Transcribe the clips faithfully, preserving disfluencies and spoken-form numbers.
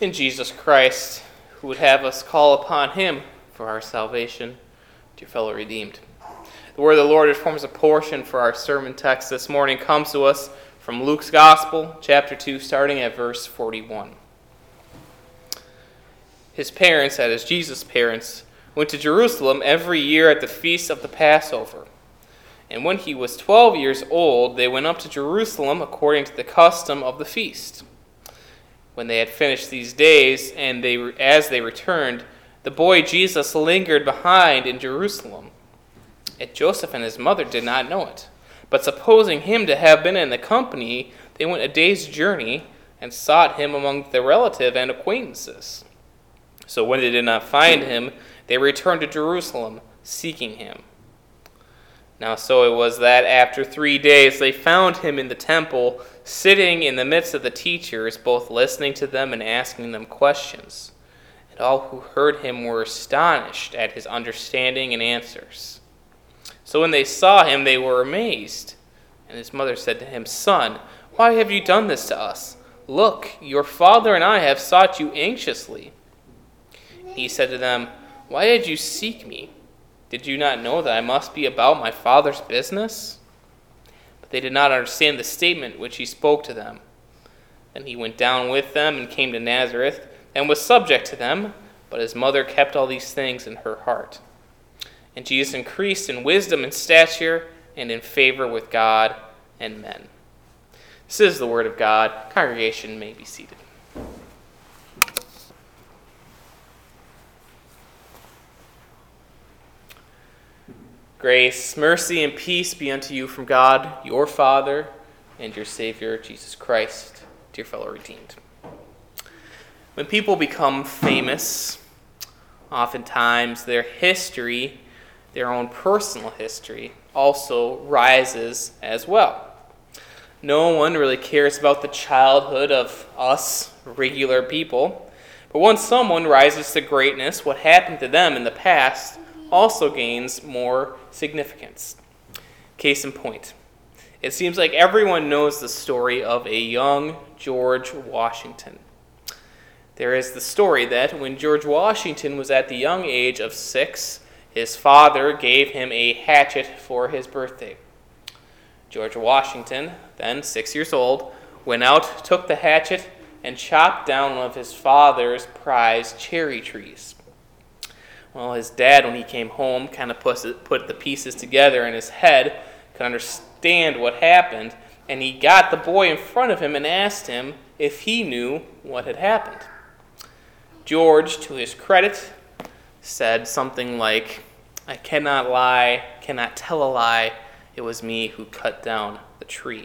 in Jesus Christ, who would have us call upon him for our salvation. Dear fellow redeemed, the word of the Lord, which forms a portion for our sermon text this morning, comes to us from Luke's Gospel, chapter two, starting at verse forty-one. His parents, that is Jesus' parents, went to Jerusalem every year at the feast of the Passover. And when he was twelve years old, they went up to Jerusalem according to the custom of the feast. When they had finished these days, and they as they returned, the boy Jesus lingered behind in Jerusalem. Yet Joseph and his mother did not know it. But supposing him to have been in the company, they went a day's journey and sought him among their relative and acquaintances. So when they did not find him, they returned to Jerusalem, seeking him. Now so it was that after three days they found him in the temple, sitting in the midst of the teachers, both listening to them and asking them questions. And all who heard him were astonished at his understanding and answers. So when they saw him, they were amazed. And his mother said to him, "Son, why have you done this to us? Look, your father and I have sought you anxiously." He said to them, "Why did you seek me? Did you not know that I must be about my Father's business?" But they did not understand the statement which he spoke to them. Then he went down with them and came to Nazareth, and was subject to them, but his mother kept all these things in her heart. And Jesus increased in wisdom and stature, and in favor with God and men. This is the word of God. Congregation may be seated. Grace, mercy, and peace be unto you from God, your Father, and your Savior, Jesus Christ, dear fellow redeemed. When people become famous, oftentimes their history, their own personal history, also rises as well. No one really cares about the childhood of us regular people, but once someone rises to greatness, what happened to them in the past also gains more significance. Case in point, it seems like everyone knows the story of a young George Washington. There is the story that when George Washington was at the young age of six, his father gave him a hatchet for his birthday. George Washington, then six years old, went out, took the hatchet, and chopped down one of his father's prized cherry trees. Well, his dad, when he came home, kind of put the pieces together in his head, could understand what happened, and he got the boy in front of him and asked him if he knew what had happened. George, to his credit, said something like, "I cannot lie, cannot tell a lie. It was me who cut down the tree."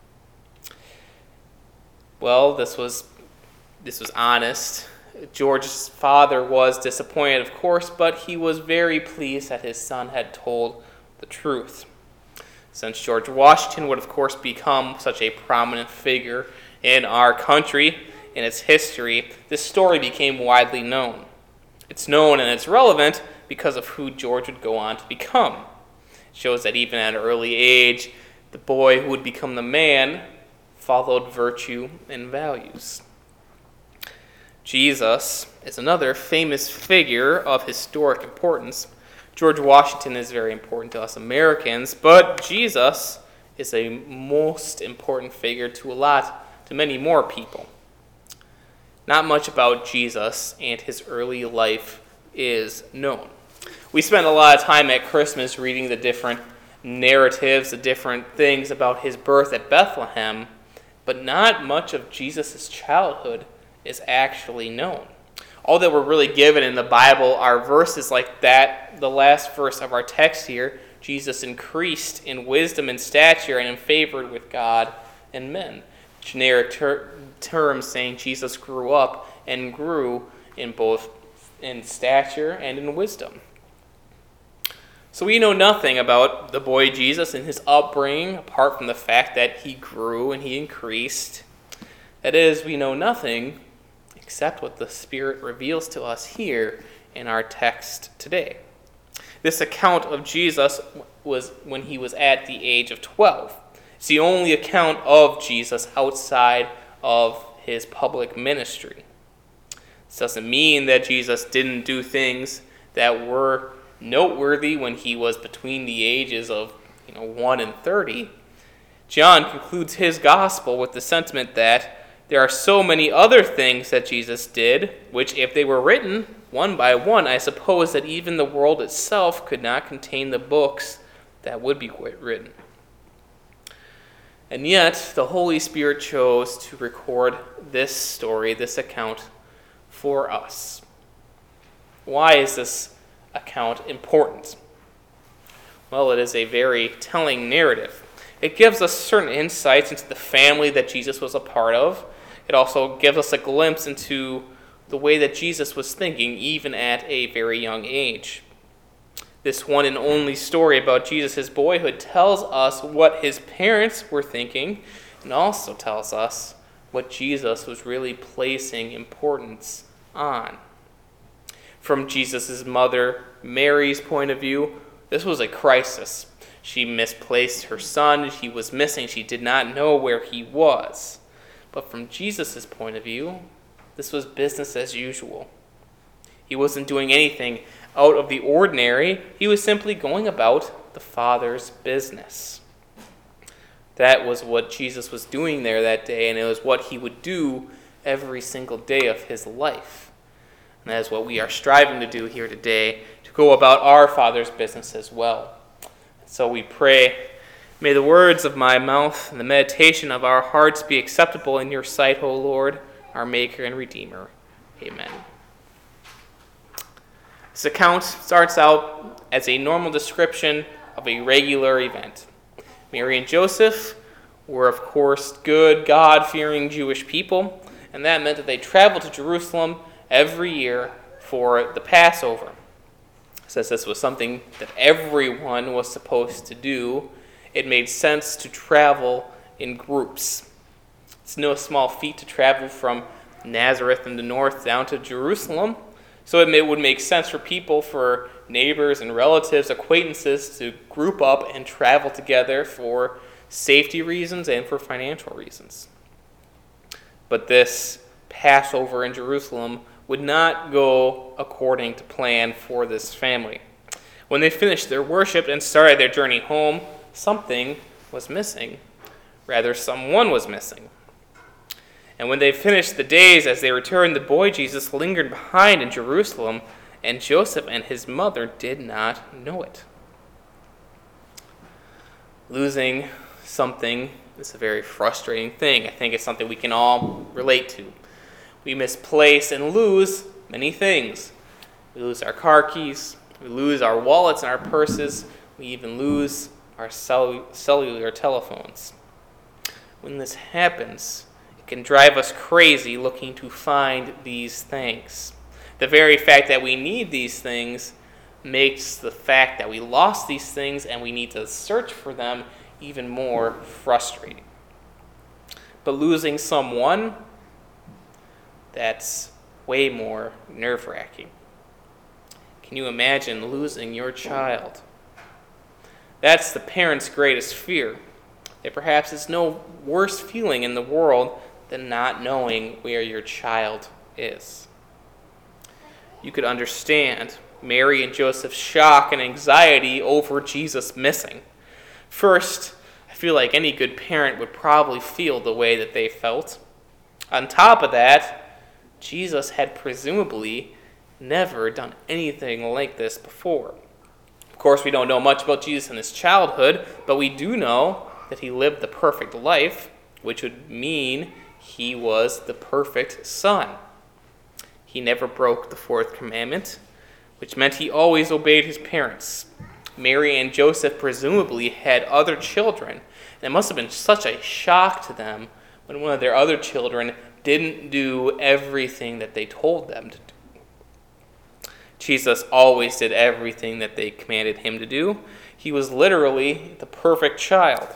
Well, this was this was honest. George's father was disappointed, of course, but he was very pleased that his son had told the truth. Since George Washington would, of course, become such a prominent figure in our country, in its history, this story became widely known. It's known and it's relevant because of who George would go on to become. It shows that even at an early age, the boy who would become the man followed virtue and values. Jesus is another famous figure of historic importance. George Washington is very important to us Americans, but Jesus is a most important figure to a lot, to many more people. Not much about Jesus and his early life is known. We spend a lot of time at Christmas reading the different narratives, the different things about his birth at Bethlehem, but not much of Jesus' childhood is actually known. All that we're really given in the Bible are verses like that, the last verse of our text here, Jesus increased in wisdom and stature and in favor with God and men. Generic ter- terms saying Jesus grew up and grew in both in stature and in wisdom. So we know nothing about the boy Jesus and his upbringing, apart from the fact that he grew and he increased. That is, we know nothing except what the Spirit reveals to us here in our text today. This account of Jesus was when he was at the age of twelve. It's the only account of Jesus outside of his public ministry. This doesn't mean that Jesus didn't do things that were noteworthy when he was between the ages of you know, one and thirty. John concludes his gospel with the sentiment that there are so many other things that Jesus did, which if they were written one by one, I suppose that even the world itself could not contain the books that would be written. And yet, the Holy Spirit chose to record this story, this account, for us. Why is this account important? Well, it is a very telling narrative. It gives us certain insights into the family that Jesus was a part of. It also gives us a glimpse into the way that Jesus was thinking, even at a very young age. This one and only story about Jesus' boyhood tells us what his parents were thinking, and also tells us what Jesus was really placing importance on. From Jesus' mother, Mary's point of view, this was a crisis. She misplaced her son. He was missing. She did not know where he was. But from Jesus' point of view, this was business as usual. He wasn't doing anything out of the ordinary. He was simply going about the Father's business. That was what Jesus was doing there that day, and it was what he would do every single day of his life. And that is what we are striving to do here today, to go about our Father's business as well. So we pray, may the words of my mouth and the meditation of our hearts be acceptable in your sight, O Lord, our Maker and Redeemer. Amen. This account starts out as a normal description of a regular event. Mary and Joseph were, of course, good, God-fearing Jewish people, and that meant that they traveled to Jerusalem every year for the Passover. Since this was something that everyone was supposed to do, it made sense to travel in groups. It's no small feat to travel from Nazareth in the north down to Jerusalem, so it would make sense for people, for neighbors and relatives, acquaintances, to group up and travel together for safety reasons and for financial reasons. But this Passover in Jerusalem would not go according to plan for this family. When they finished their worship and started their journey home, something was missing. Rather, someone was missing. And when they finished the days, as they returned, the boy Jesus lingered behind in Jerusalem, and Joseph and his mother did not know it. Losing something is a very frustrating thing. I think it's something we can all relate to. We misplace and lose many things. We lose our car keys, we lose our wallets and our purses, we even lose our cellu- cellular telephones. When this happens, it can drive us crazy looking to find these things. The very fact that we need these things makes the fact that we lost these things and we need to search for them even more frustrating. But losing someone, that's way more nerve-wracking. Can you imagine losing your child? That's the parent's greatest fear. There perhaps is no worse feeling in the world than not knowing where your child is. You could understand Mary and Joseph's shock and anxiety over Jesus missing. First, I feel like any good parent would probably feel the way that they felt. On top of that, Jesus had presumably never done anything like this before. Of course, we don't know much about Jesus in his childhood, but we do know that he lived the perfect life, which would mean he was the perfect son. He never broke the fourth commandment, which meant he always obeyed his parents. Mary and Joseph presumably had other children, and it must have been such a shock to them when one of their other children didn't do everything that they told them to do. Jesus always did everything that they commanded him to do. He was literally the perfect child.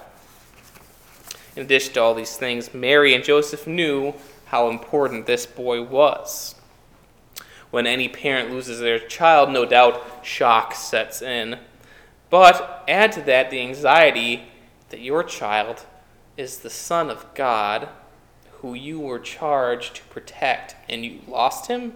In addition to all these things, Mary and Joseph knew how important this boy was. When any parent loses their child, no doubt shock sets in. But add to that the anxiety that your child is the Son of God, who you were charged to protect, and you lost him?"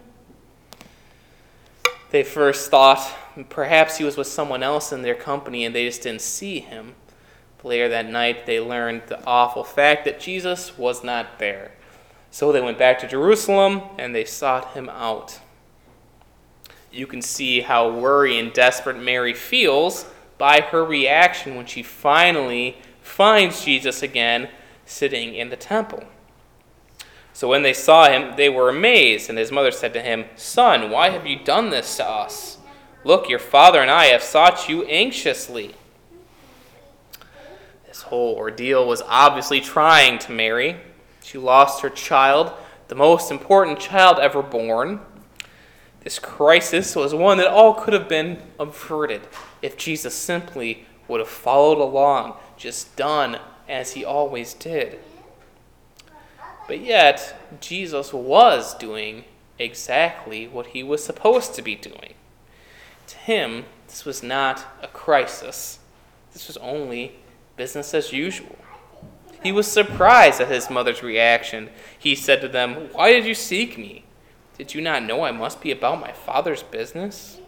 They first thought perhaps he was with someone else in their company and they just didn't see him. But later that night, they learned the awful fact that Jesus was not there. So they went back to Jerusalem and they sought him out. You can see how worried and desperate Mary feels by her reaction when she finally finds Jesus again sitting in the temple. So when they saw him, they were amazed, and his mother said to him, "Son, why have you done this to us? Look, your father and I have sought you anxiously." This whole ordeal was obviously trying to Mary. She lost her child, the most important child ever born. This crisis was one that all could have been averted if Jesus simply would have followed along, just done as he always did. But yet, Jesus was doing exactly what he was supposed to be doing. To him, this was not a crisis. This was only business as usual. He was surprised at his mother's reaction. He said to them, "Why did you seek me? Did you not know I must be about my Father's business?"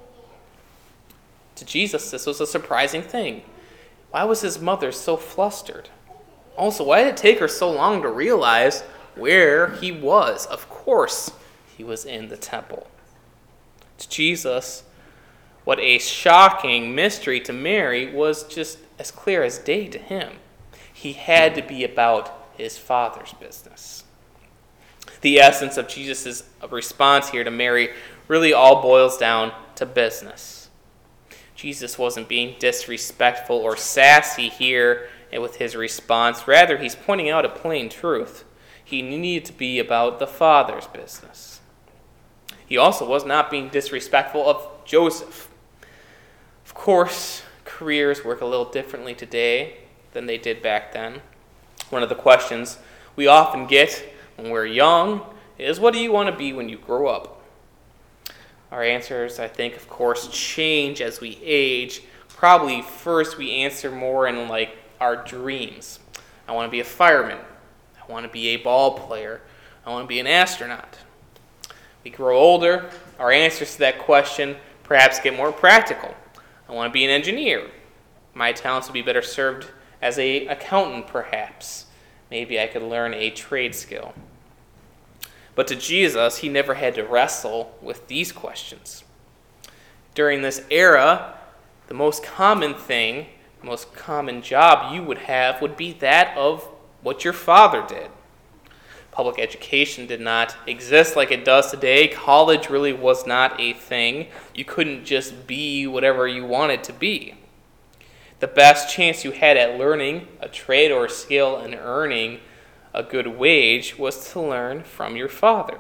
To Jesus, this was a surprising thing. Why was his mother so flustered? Also, why did it take her so long to realize where he was? Of course, he was in the temple. To Jesus, what a shocking mystery to Mary was just as clear as day to him. He had to be about his Father's business. The essence of Jesus' response here to Mary really all boils down to business. Jesus wasn't being disrespectful or sassy here with his response. Rather, he's pointing out a plain truth. He needed to be about the Father's business. He also was not being disrespectful of Joseph. Of course, careers work a little differently today than they did back then. One of the questions we often get when we're young is, what do you want to be when you grow up? Our answers, I think, of course, change as we age. Probably first we answer more in like our dreams. I want to be a fireman. I want to be a ball player. I want to be an astronaut. We grow older, our answers to that question perhaps get more practical. I want to be an engineer. My talents would be better served as an accountant, perhaps. Maybe I could learn a trade skill. But to Jesus, he never had to wrestle with these questions. During this era, the most common thing, the most common job you would have would be that of what your father did. Public education did not exist like it does today. College really was not a thing. You couldn't just be whatever you wanted to be. The best chance you had at learning a trade or a skill and earning a good wage was to learn from your father.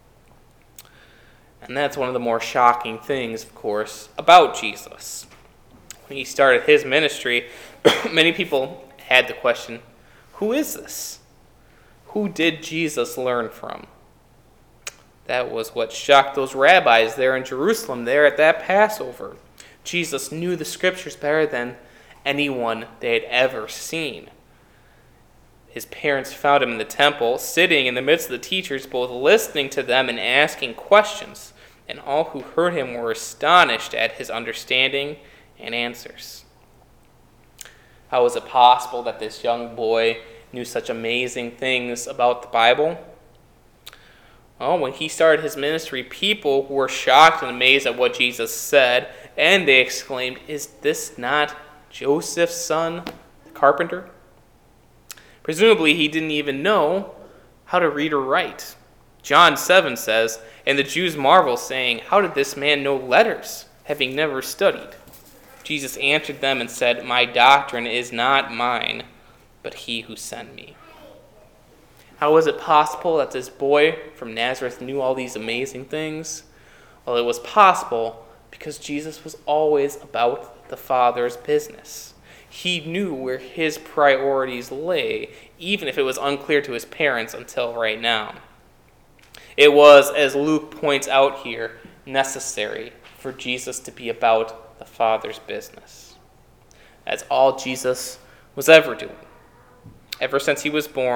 And that's one of the more shocking things, of course, about Jesus. When he started his ministry, many people had the question, who is this? Who did Jesus learn from? That was what shocked those rabbis there in Jerusalem, there at that Passover. Jesus knew the scriptures better than anyone they had ever seen. His parents found him in the temple, sitting in the midst of the teachers, both listening to them and asking questions. And all who heard him were astonished at his understanding and answers. How was it possible that this young boy knew such amazing things about the Bible? Well, when he started his ministry, people were shocked and amazed at what Jesus said, and they exclaimed, "Is this not Joseph's son, the carpenter?" Presumably, he didn't even know how to read or write. John seven says, "And the Jews marveled, saying, 'How did this man know letters, having never studied?' Jesus answered them and said, 'My doctrine is not mine, but he who sent me.'" How was it possible that this boy from Nazareth knew all these amazing things? Well, it was possible because Jesus was always about the Father's business. He knew where his priorities lay, even if it was unclear to his parents until right now. It was, as Luke points out here, necessary for Jesus to be about the Father's business. That's all Jesus was ever doing. Ever since he was born,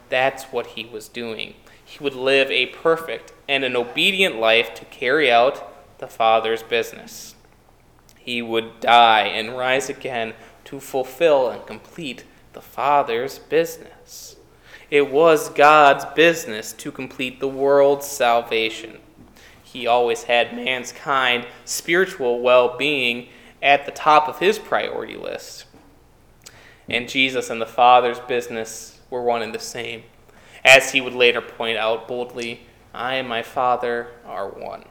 That's what he was doing. He would live a perfect and an obedient life to carry out the Father's business. He would die and rise again to fulfill and complete the Father's business. It was God's business to complete the world's salvation. He always had mankind's spiritual well-being at the top of his priority list. And Jesus and the Father's business were one and the same. As he would later point out boldly, I and my Father are one.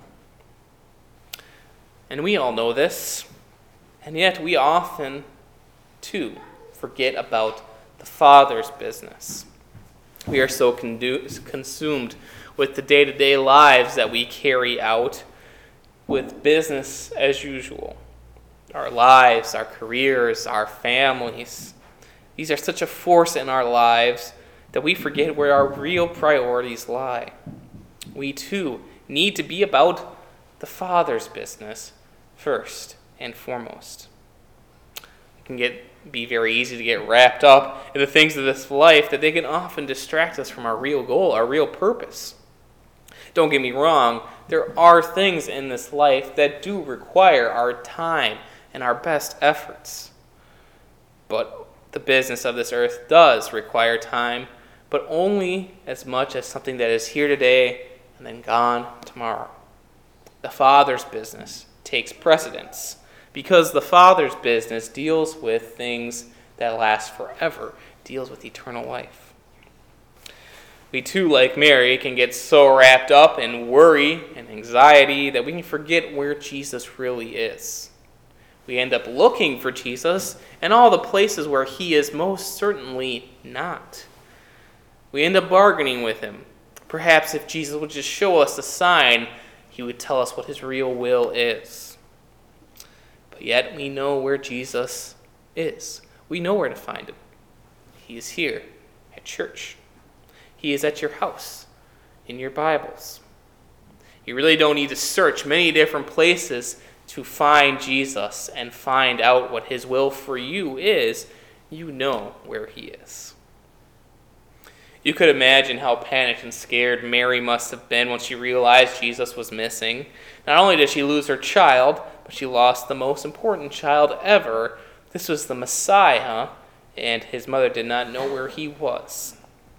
And we all know this, and yet we often, too, forget about the Father's business. We are so condu- consumed with the day-to-day lives that we carry out with business as usual. Our lives, our careers, our families. These are such a force in our lives that we forget where our real priorities lie. We, too, need to be about the Father's business first and foremost. It can get be very easy to get wrapped up in the things of this life that they can often distract us from our real goal, our real purpose. Don't get me wrong, there are things in this life that do require our time and our best efforts. But the business of this earth does require time, but only as much as something that is here today and then gone tomorrow. The Father's business takes precedence because the Father's business deals with things that last forever, deals with eternal life. We too, like Mary, can get so wrapped up in worry and anxiety that we can forget where Jesus really is. We end up looking for Jesus in all the places where he is most certainly not. We end up bargaining with him. Perhaps if Jesus would just show us a sign, he would tell us what his real will is. But yet we know where Jesus is. We know where to find him. He is here at church. He is at your house, in your Bibles. You really don't need to search many different places to find Jesus and find out what his will for you is. You know where he is. You could imagine how panicked and scared Mary must have been when she realized Jesus was missing. Not only did she lose her child, but she lost the most important child ever. This was the Messiah, and his mother did not know where he was.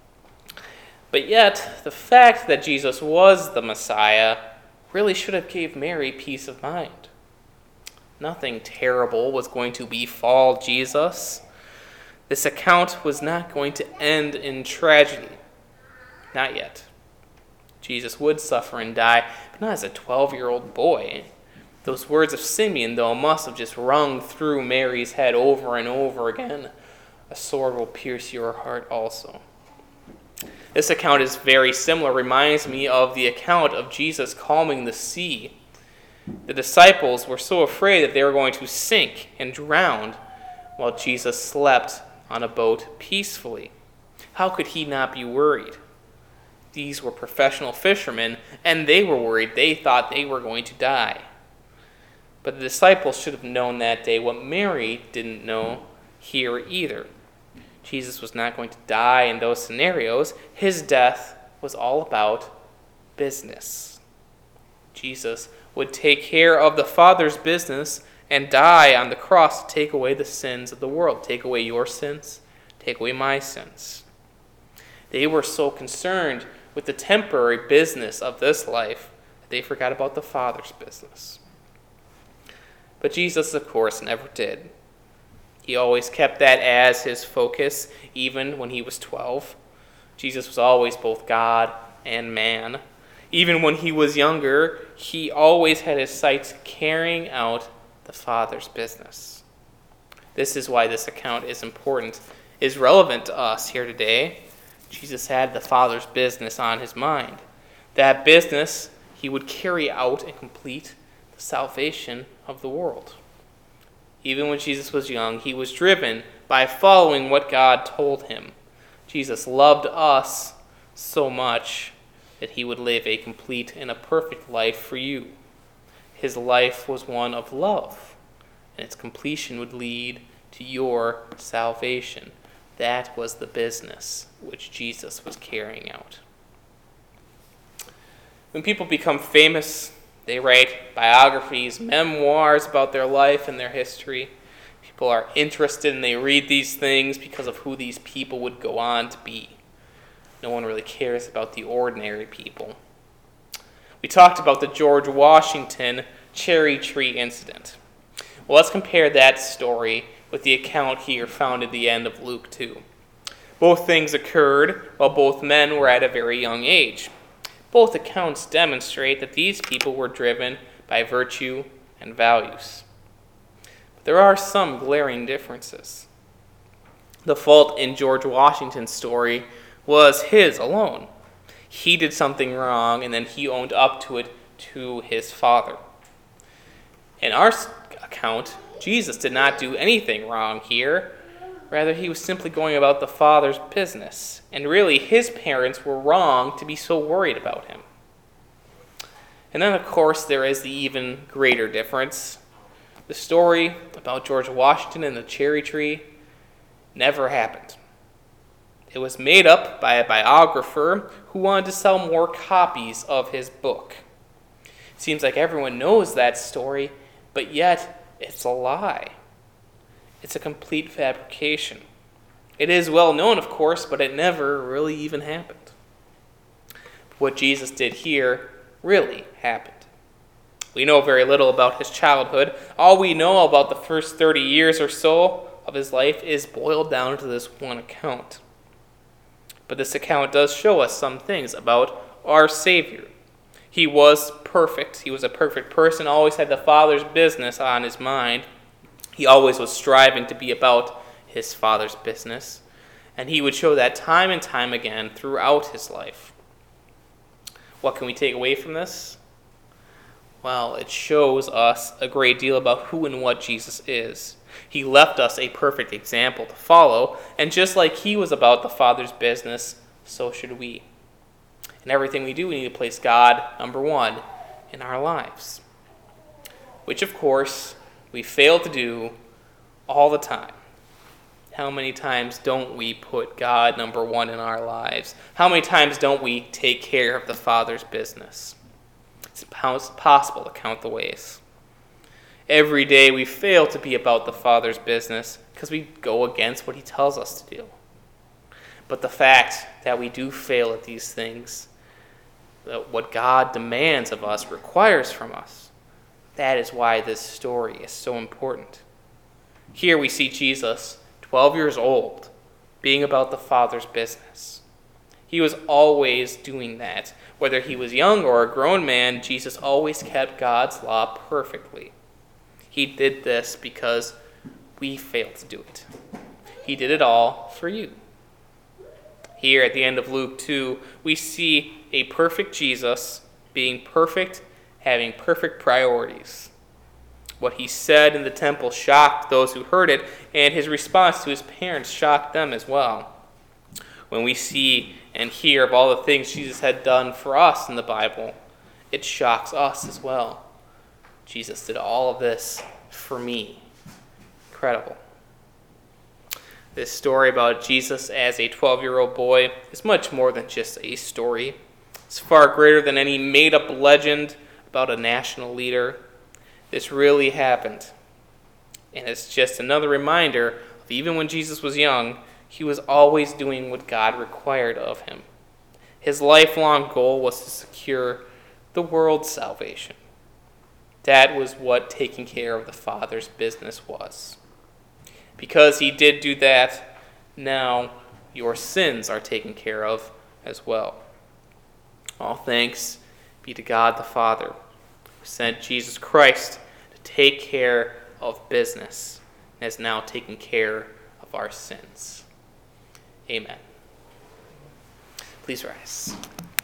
But yet, the fact that Jesus was the Messiah really should have gave Mary peace of mind. Nothing terrible was going to befall Jesus. This account was not going to end in tragedy. Not yet. Jesus would suffer and die, but not as a twelve-year-old boy. Those words of Simeon, though, must have just rung through Mary's head over and over again. A sword will pierce your heart also. This account is very similar, reminds me of the account of Jesus calming the sea. The disciples were so afraid that they were going to sink and drown while Jesus slept on a boat peacefully. How could he not be worried? These were professional fishermen, and they were worried. They thought they were going to die. But the disciples should have known that day what Mary didn't know here either. Jesus was not going to die in those scenarios. His death was all about business. Jesus would take care of the Father's business and die on the cross to take away the sins of the world. Take away your sins, take away my sins. They were so concerned with the temporary business of this life that they forgot about the Father's business. But Jesus, of course, never did. He always kept that as his focus, even when he was twelve. Jesus was always both God and man. Even when he was younger, he always had his sights carrying out the Father's business. This is why this account is important, is relevant to us here today. Jesus had the Father's business on his mind. That business he would carry out and complete the salvation of the world. Even when Jesus was young, he was driven by following what God told him. Jesus loved us so much that he would live a complete and a perfect life for you. His life was one of love, and its completion would lead to your salvation. That was the business which Jesus was carrying out. When people become famous, they write biographies, memoirs about their life and their history. People are interested and they read these things because of who these people would go on to be. No one really cares about the ordinary people. We talked about the George Washington cherry tree incident. Well, let's compare that story with the account here found at the end of Luke two. Both things occurred while both men were at a very young age. Both accounts demonstrate that these people were driven by virtue and values. But there are some glaring differences. The fault in George Washington's story was his alone. He did something wrong, and then he owned up to it to his Father. In our account, Jesus did not do anything wrong here. Rather, he was simply going about the Father's business. And really, his parents were wrong to be so worried about him. And then, of course, there is the even greater difference. The story about George Washington and the cherry tree never happened. It was made up by a biographer who wanted to sell more copies of his book. It seems like everyone knows that story, but yet it's a lie. It's a complete fabrication. It is well known, of course, but it never really even happened. What Jesus did here really happened. We know very little about his childhood. All we know about the first thirty years or so of his life is boiled down to this one account. But this account does show us some things about our Savior. He was perfect. He was a perfect person, always had the Father's business on his mind. He always was striving to be about his Father's business. And he would show that time and time again throughout his life. What can we take away from this? Well, it shows us a great deal about who and what Jesus is. He left us a perfect example to follow, and just like he was about the Father's business, so should we. In everything we do, we need to place God, number one, in our lives. Which, of course, we fail to do all the time. How many times don't we put God number one in our lives? How many times don't we take care of the Father's business? It's possible to count the ways. Every day we fail to be about the Father's business because we go against what he tells us to do. But the fact that we do fail at these things, that what God demands of us, requires from us, that is why this story is so important. Here we see Jesus, twelve years old, being about the Father's business. He was always doing that. Whether he was young or a grown man, Jesus always kept God's law perfectly. He did this because we failed to do it. He did it all for you. Here at the end of Luke two, we see a perfect Jesus being perfect, having perfect priorities. What he said in the temple shocked those who heard it, and his response to his parents shocked them as well. When we see and hear of all the things Jesus had done for us in the Bible, it shocks us as well. Jesus did all of this for me. Incredible. This story about Jesus as a twelve-year-old boy is much more than just a story. It's far greater than any made-up legend about a national leader. This really happened. And it's just another reminder of even when Jesus was young, he was always doing what God required of him. His lifelong goal was to secure the world's salvation. That was what taking care of the Father's business was. Because he did do that, now your sins are taken care of as well. All thanks be to God the Father, who sent Jesus Christ to take care of business and has now taken care of our sins. Amen. Please rise.